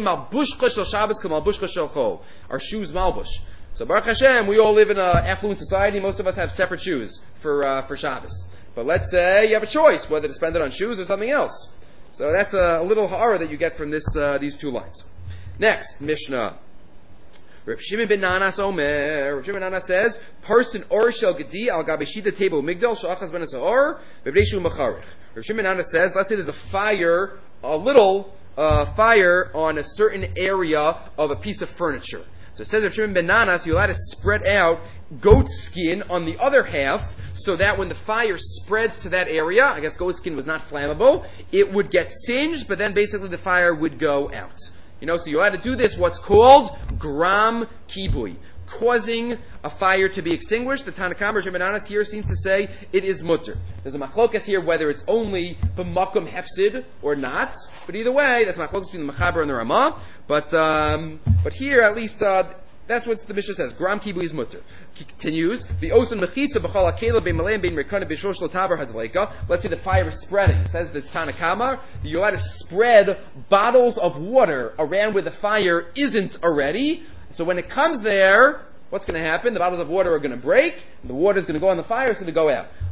Our shoes malbush. So Baruch Hashem, we all live in an affluent society. Most of us have separate shoes for Shabbos. But let's say you have a choice whether to spend it on shoes or something else. So that's a little ha'ara that you get from these 2 lines. Next, Mishnah. Reb Shimon ben Nanas Omer. Reb Shimon ben Nanas says, "Person or shel gedi al gabeshida table migdal shachas ben asor bebreishu macharich." Reb Shimon ben Nanas says, let's say there's a little fire on a certain area of a piece of furniture. So it says Reb Shimon ben Nanas, you're allowed to spread out goat skin on the other half, so that when the fire spreads to that area, I guess goat skin was not flammable, it would get singed, but then basically the fire would go out. So you had to do this, what's called gram kibui, causing a fire to be extinguished. The Tanakam Reb Shimon ben Nanas here seems to say it is mutter. There's a machlokas here whether it's only b'makom hefsid or not. But either way, that's machlokas between the Mechaber and the Ramah. But here at least that's what the Mishnah says. Gram kibui is mutter. He continues. The osun mechitza b'chal hakela bein malem bein rekana b'shosh l'tavar hadleika. Let's say the fire is spreading. It says this Tanakama. You're allowed to spread bottles of water around where the fire isn't already. So when it comes there, what's going to happen? The bottles of water are going to break. And the water is going to go on the fire. It's going to go out.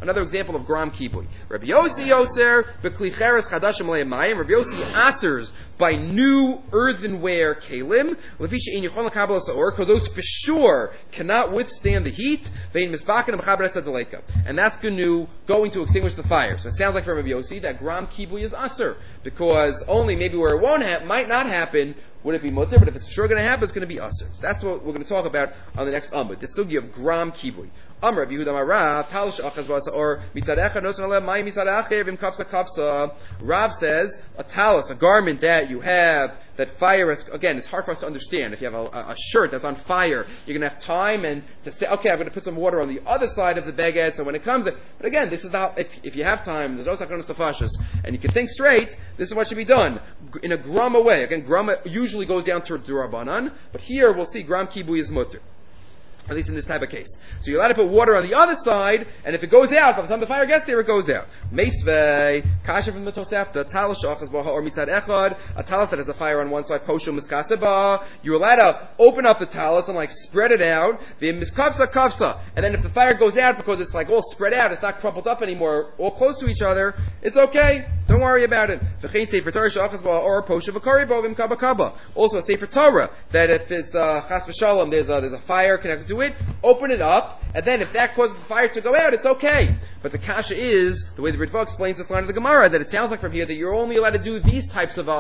Another example of gram kibui. Rabbi Yossi Yoser b'kli cheres chadashim le'amayim. Rabbi Yossi asers by new earthenware kalim. Lefisha in yichon l'kabel sa'or, because those for sure cannot withstand the heat. Vein misbakin b'chaber esadaleka, and that's going to extinguish the fire. So it sounds like from Rabbi Yossi that gram kibui is aser, because only maybe where it might not happen would it be mutter, but if it's for sure going to happen, it's going to be aser. So that's what we're going to talk about on the next amud. The sugi of gram kibui. Amr Rabbi Yehuda Amar Talish Achaz or Mitzad Echad Nosan Aleh Mai Mitzad Acher Vim Kafsa Kafsa. Rav says a talis, a garment that you have that fire is, again, it's hard for us to understand. If you have a shirt that's on fire, you're going to have time and to say, okay, I'm going to put some water on the other side of the beged. So when it comes, but again, this is how, if you have time, there's no sakonos tafashis, and you can think straight, this is what should be done in a grama way. Again, grama usually goes down to Rabbanan, but here we'll see gram kibui is mutter. At least in this type of case. So you're allowed to put water on the other side, and if it goes out, by the time the fire gets there, it goes out. Meisvei, kasha from the Tosefta, talis shachas baha or mitzad echad, a talis that has a fire on one side, poshu miskaseba. You're allowed to open up the talis and spread it out, the miskavsa kavsa. And then if the fire goes out, because it's all spread out, it's not crumpled up anymore, all close to each other, it's okay. Don't worry about it. V'chein sefer Torah shachas baha or poshu v'kari bo v'im kaba kaba. Also a sefer Torah, that if it's chas v'shalom, there's a fire connected to it, open it up, and then if that causes the fire to go out, it's okay. But the kasha is, the way the Ritva explains this line of the Gemara, that it sounds like from here that you're only allowed to do these types of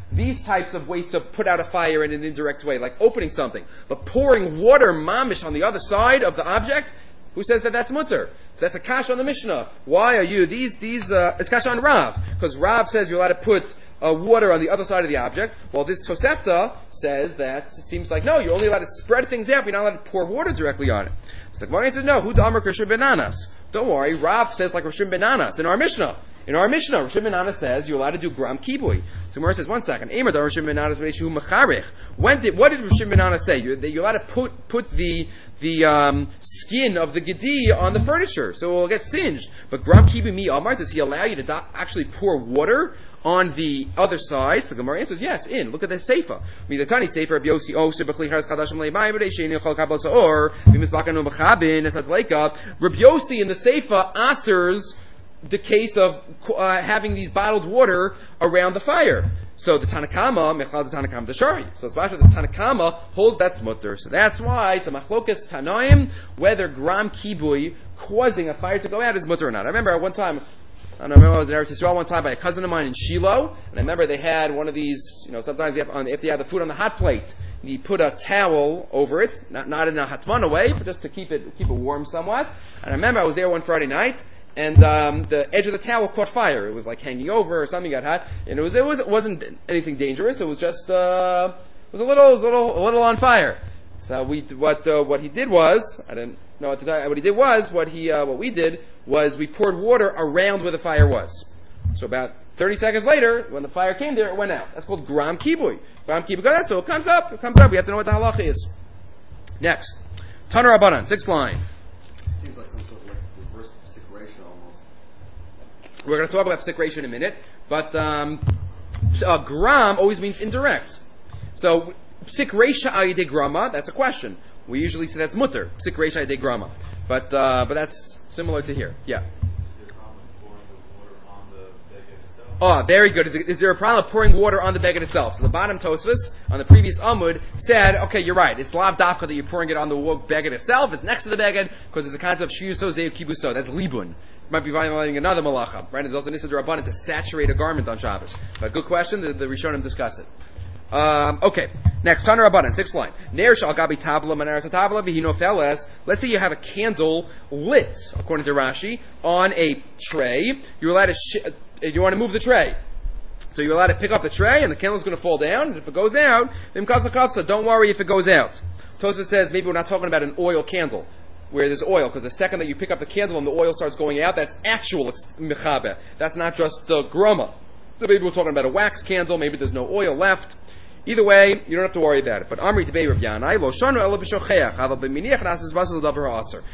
ways to put out a fire in an indirect way, like opening something. But pouring water mamish on the other side of the object, who says that that's mutter? So that's a kasha on the Mishnah. Why are you, it's kasha on Rav, because Rav says you're allowed to put water on the other side of the object. Well, this Tosefta says that it seems like, no, you're only allowed to spread things out, but you're not allowed to pour water directly on it. So Gemara says, no, Hu Damar Rishon Benanas. Don't worry, Rav says like Rishon Benanas in our Mishnah. Rishon Benanas says you're allowed to do gram kibui. So Gemara says, one second, Eimer Dar Rishon Benanas V'Shu Mecharich. What did Rishon Benanas say? You're allowed to put the skin of the gedi on the furniture, so it will get singed. But gram kibui mi Amar, does he allow you to actually pour water on the other side? So the Gemara answers, yes, look at the Seifa. Midatani Seifa, Rabbi Yossi Oser, B'chli Charas Kadashim Le'mayim, B'dei Sheni Chol Kabal Sa'or, B'mis Bakanu B'chabin, Esat Leika. Rabbi Yossi in the Seifa asers the case of having these bottled water around the fire. So the Tanakama, Mechlal the Tanakama Deshari. So it's the Tanakama holds that's mutter. So that's why it's a machlokas Tanoim whether gram kibui causing a fire to go out is mutter or not. I remember at one time, I remember I was in Eretz Yisrael one time by a cousin of mine in Shiloh, and I remember they had one of these, sometimes if you have the food on the hot plate, you put a towel over it, not in a hatmana way, but just to keep it warm somewhat. And I remember I was there one Friday night, and the edge of the towel caught fire. It was like hanging over or something got hot, and it wasn't anything dangerous. It was just it was a little on fire. So what he did was, I didn't know at the time. What he did was what we did was we poured water around where the fire was. So about 30 seconds later, when the fire came there, it went out. That's called gram kibui. Gram kibui goes out, so it comes up. We have to know what the halacha is. Next, Tanar Rabbanan, 6th line. Seems like some sort of reverse psik almost. We're going to talk about psik in a minute, but gram always means indirect. So psik reisha ayidei grama, that's a question. We usually say that's mutter, psik reisha ayidei grama, but that's similar to here. Yeah. Is there a problem with pouring the water on the beged itself? Oh, very good. Is there a problem of pouring water on the beged itself? So the bottom Tosfos on the previous Amud said, okay, you're right. It's lav dafka that you're pouring it on the beged itself. It's next to the beged because there's a concept of shiuso zev kibuso. That's libun. It might be violating another malacha. Right? There's also nisa d'rabbanan to saturate a garment on Shabbos. But good question. The Rishonim discuss it. Okay. Next, Tanar Rabbanan, 6th line. Ner shal gabi tavla manaras tavla v'hinofeles. Let's say you have a candle lit, according to Rashi, on a tray. You're allowed to you want to move the tray. So you're allowed to pick up the tray, and the candle's going to fall down. And if it goes out, then kafsa. Don't worry if it goes out. Tosfos says maybe we're not talking about an oil candle, where there's oil, because the second that you pick up the candle and the oil starts going out, that's actual mechabe. That's not just the groma. So maybe we're talking about a wax candle. Maybe there's no oil left. Either way, you don't have to worry about it. But Amri Debei Rav Yanai, Lo Shanu Ela B'Shocheach, Aval B'Miniach Nasas Vasel Davar Aser.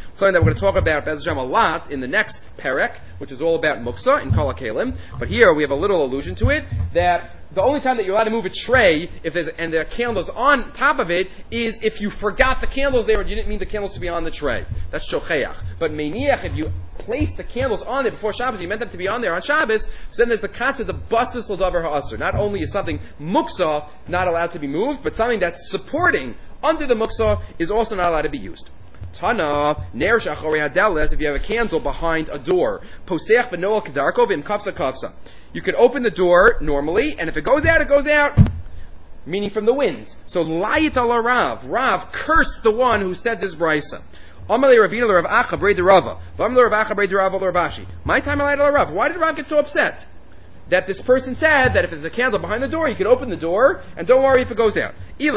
something that we're going to talk about Be'ez Hashem a lot in the next perek, which is all about muksa in Kol HaKelim. But here we have a little allusion to it, that the only time that you're allowed to move a tray if there's and there are candles on top of it is if you forgot the candles there and you didn't mean the candles to be on the tray. That's shocheach. But meiniach, if you place the candles on there before Shabbos, you meant them to be on there on Shabbos, so then there's the concept of bastis l'davar ha'asur. Not only is something muksa not allowed to be moved, but something that's supporting under the muksa is also not allowed to be used. Tana, ner shachori hadeles, if you have a candle behind a door. Poseach v'noel kedarko v'im kafsa kafsa. You can open the door normally, and if it goes out, it goes out. Meaning from the wind. So, layit ala Rav. Rav cursed the one who said this brisa. Amalei Ravina l'Rav Acha brei d'Rava. V'amalei Rav Acha brei d'Rava l'Rav. My time layit ala Rav. Why did Rav get so upset? That this person said that if there's a candle behind the door, you can open the door, and don't worry if it goes out. Is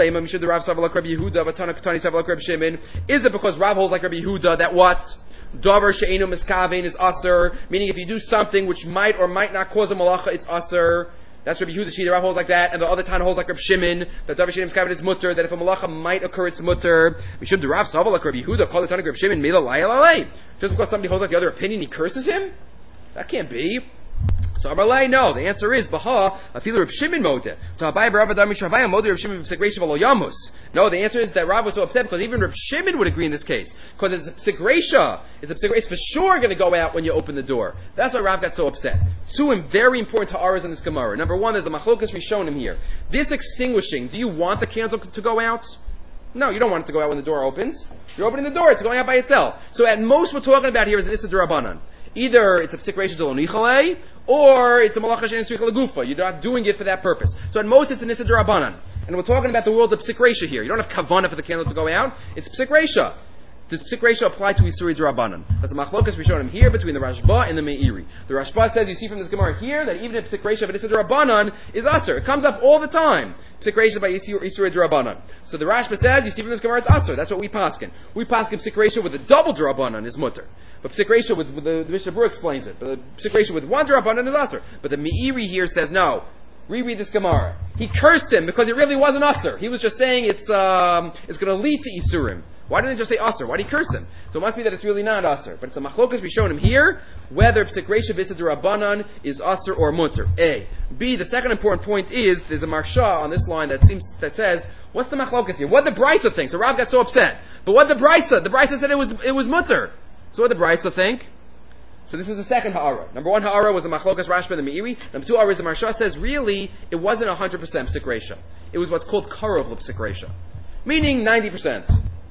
it because Rav holds like Rabbi Yehuda that what? Davar she'enu miskavein is aser, meaning if you do something which might or might not cause a malacha, it's aser. That's Rabbi Yehuda. Shita Rav holds like that, and the other Tana holds like Rabbi Shimon that davar she'enu miskavein is mutter. That if a malacha might occur, it's mutter. Mishum the Rav Sava like Rabbi Yehuda called the Tana Rabbi Shimon mila layalei. Just because somebody holds like the other opinion, he curses him? That can't be. So Amalei, no. The answer is Baha Afilu Reb Shimon Modeh. To Abai Rav Adam Mishavaya Modeh Reb Shimon Psikreisha V'Lo Yamus. No, the answer is that Rav was so upset because even Reb Shimon would agree in this case because it's a Psikreisha. It's for sure going to go out when you open the door. That's why Rav got so upset. Two very important ta'aras in this Gemara. Number one, there's a machlokas Rishonim here. This extinguishing. Do you want the candle to go out? No, you don't want it to go out when the door opens. You're opening the door; it's going out by itself. So at most, we're talking about here is an Issa D'Rabbanan. Either it's a psikration to l'nichale, or it's a malacha she'en tzricha l'gufa. You're not doing it for that purpose. So at most, it's an issa d'Rabbanan. And we're talking about the world of psikration here. You don't have kavana for the candle to go out. It's psikration. Does psikration apply to isuri d'Rabbanan? That's a machlokas we showed him here between the Rashba and the Meiri. The Rashba says, you see from this Gemara here, that even if psikration of an issa d'Rabbanan is aser. It comes up all the time. Psikration by isuri d'Rabbanan. So the Rashba says, you see from this Gemara, it's aser. That's what we paskin. We paskin psikration with a double d'Rabbanan is mutter. But psikration with the Mishnah Berurah explains it. But the psikration with one d'Rabbanan is aser. But the Meiri here says no. Reread this Gemara. He cursed him because it really wasn't aser. He was just saying it's going to lead to isurim. Why didn't he just say aser? Why did he curse him? So it must be that it's really not aser. But it's a machlokas we've shown him here whether psikration v'issa d'Rabbanan is aser or mutter. A. B. The second important point is there's a marsha on this line that says what's the machlokas here? What the Brisa think? So Rav got so upset. But what the Brisa said it was mutter. So what did the Brisa think? So this is the second ha'ara. Number one ha'ara was the machlokas Rashba and the Meiri. Number two ha'ara is the Marsha says really it wasn't 100% psikration. It was what's called karov l'psikration. Meaning 90%,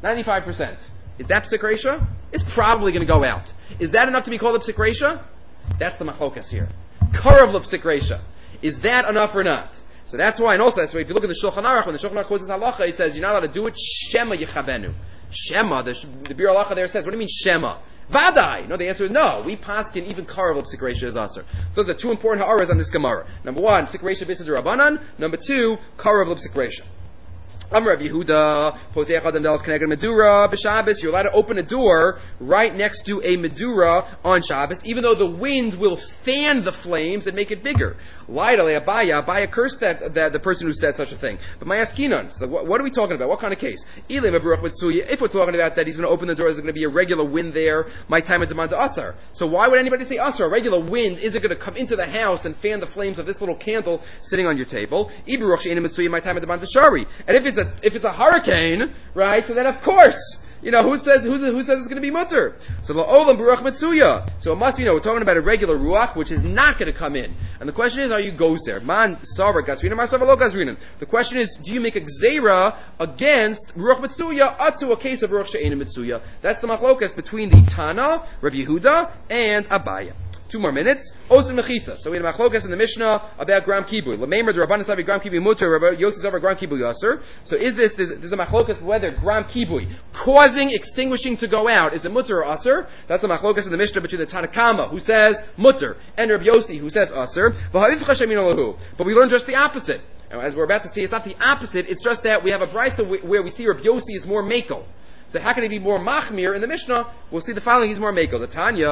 95%. Is that psikration? It's probably going to go out. Is that enough to be called a psikration? That's the machlokas here. Karov l'psikration. Is that enough or not? So that's why, and also that's why if you look at the Shulchan Aruch, when the Shulchan Aruch quotes this halacha, it says you're not allowed to do it. Shema yechavenu. Shema, the Bir halacha there says, what do you mean Shema? Vadai! No, the answer is no. We paskin even karav of psikration is aser. So those are two important ha'aras on this Gemara. Number one, psikration b'issa d'Rabbanan. Number two, karav of psikration. Amar Rav Yehuda, Poseach Adam Delas Keneged Medura, b'Shabbos, you're allowed to open a door right next to a Medura on Shabbos, even though the wind will fan the flames and make it bigger. Laidale Abaya cursed that the person who said such a thing. But my askinon, so what are we talking about? What kind of case? If we're talking about that he's going to open the door, there's going to be a regular wind there, my time and demand to asar. So why would anybody say asar? A regular wind isn't going to come into the house and fan the flames of this little candle sitting on your table. My time and demand to shari. And if it's a hurricane, right? So then of course, who says it's going to be mutter? So la'olam baruch mitzuya. So it must be, we're talking about a regular ruach, which is not going to come in. And the question is, are you gozer? Man savar gazrinan, man savar lo gazrinan. The question is, do you make a gzeira against ruach mitzuya to a case of ruach she'ena mitzuya? That's the machlokas between the Tana, Rabbi Yehuda, and Abaya. 2 more minutes. Osin mechitza. So we had a machlokas in the Mishnah about gram kibui. Lameimer d'Rabbanan savi gram kibui muter. Rabbi Yosef savar gram kibui yaser. So there's a machlokas whether gram kibui causing extinguishing to go out is a muter or aser. That's a machlokas in the Mishnah between the Tanakama who says muter and Rabbi Yossi who says aser. But we learn just the opposite. And as we're about to see, it's not the opposite. It's just that we have a brisa where we see Rabbi Yossi is more makel. So how can he be more machmir in the Mishnah? We'll see the following. He's more makel. The Tanya,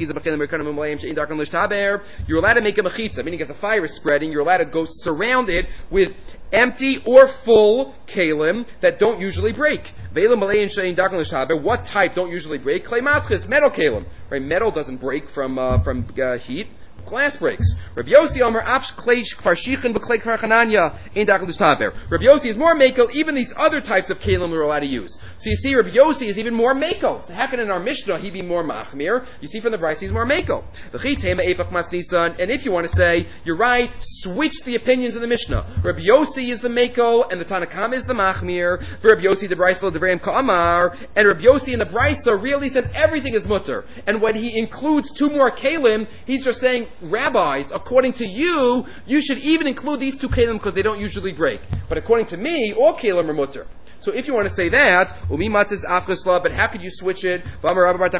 you're allowed to make a mechitza, meaning if the fire is spreading, you're allowed to go surround it with empty or full kalim that don't usually break. What type don't usually break? Clay matris, metal kalim. Right? Metal doesn't break from heat. Glass breaks. Rabbi Yossi Omer Afsh Klei Kfar Shichin B'Klei Kfar Chananya Ein Dachel D'Shtaber. Rabbi Yossi is more makel. Even these other types of kalim we're allowed to use. So you see, Rabbi Yossi is even more makel. So how can in our Mishnah he be more machmir? You see from the Bryce he's more makel. And if you want to say you're right, switch the opinions of the Mishnah. Rabbi Yossi is the makel and the Tanakam is the machmir. For Rabbi Yossi the Bryce lo Devreim Ka'amar, and Rabbi Yossi in the Bryce really says everything is mutter. And when he includes two more kalim, he's just saying, rabbis, according to you, you should even include these two kalim because they don't usually break. But according to me, all kalim are mutter. So if you want to say that, umi matzis afresla, but how could you switch it? No, we have a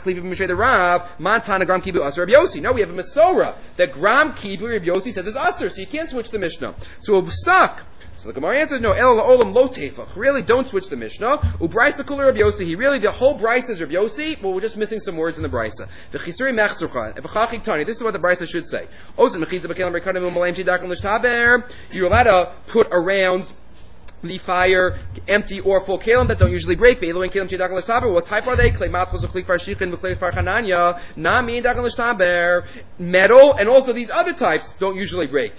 Masorah that gram kibu Rabbi Yossi says is aser, so you can't switch the Mishnah. So we're stuck. So the Gemara answers, no, el olam lo tefach. Really, don't switch the Mishnah. Ubraisa kula Rabbi Yossi. He really, the whole Brisa is Rabbi Yossi, but we're just missing some words in the Brisa. V'chisuri mechsurcha. V'chachik tani. This is what the Brisa should say. Ozen mechitza b'kelam b'kanim u'malayim shidakam l'shtaber. You're allowed to put around the fire, empty or full kalim that don't usually break. What type are they? Metal, and also these other types don't usually break.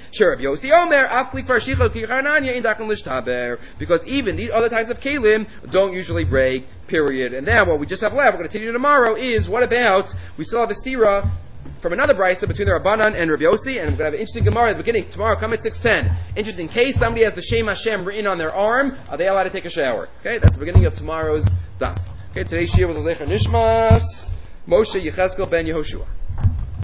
Because even these other types of kalim don't usually break, period. And then what we just have left, we're going to continue tomorrow, is what about, we still have a sirah from another brisa between the Rabbanan and Rabbi Yossi, and we're going to have an interesting Gemara at the beginning. Tomorrow, come at 6:10. Interesting case, somebody has the Shem Hashem written on their arm. Are they allowed to take a shower? Okay, that's the beginning of tomorrow's daf. Okay, today's shir was Lezecha Nishmas, Moshe Yechezkel ben Yehoshua.